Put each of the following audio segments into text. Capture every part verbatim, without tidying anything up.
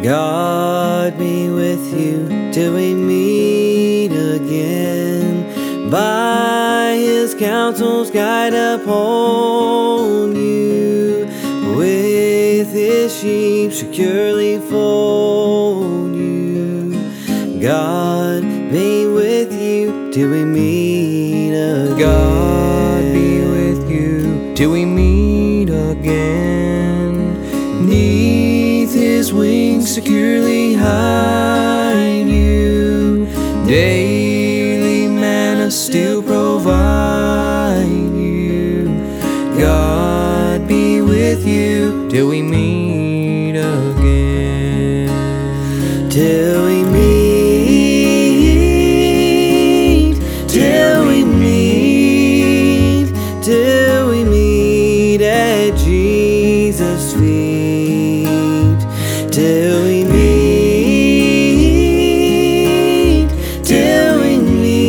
God be with you till we meet again. By His counsel's guide uphold you, with His sheep securely fold you. God be with you till we meet again. God be with you till we meet again. Neath His wings securely hide you. Daily manna still provide you. God be with you till we meet again. Till we meet, till we meet, till we meet at Jesus' feet. Till we meet, till we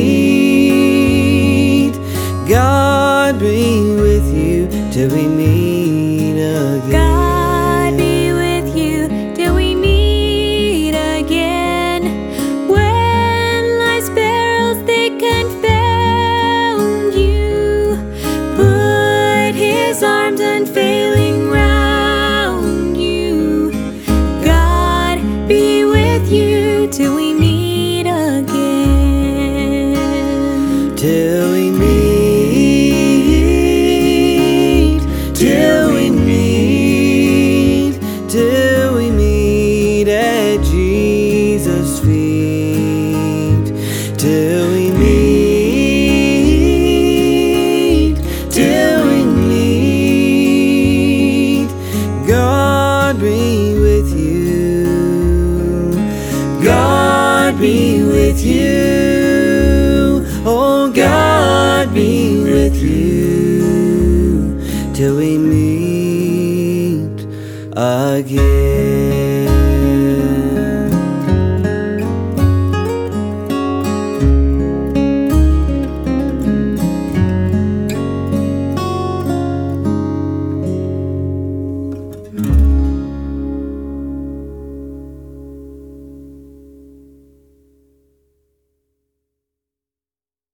meet. God be with you till we meet again. God be with you till we meet again. When life's perils they confound you, put His arms unfailing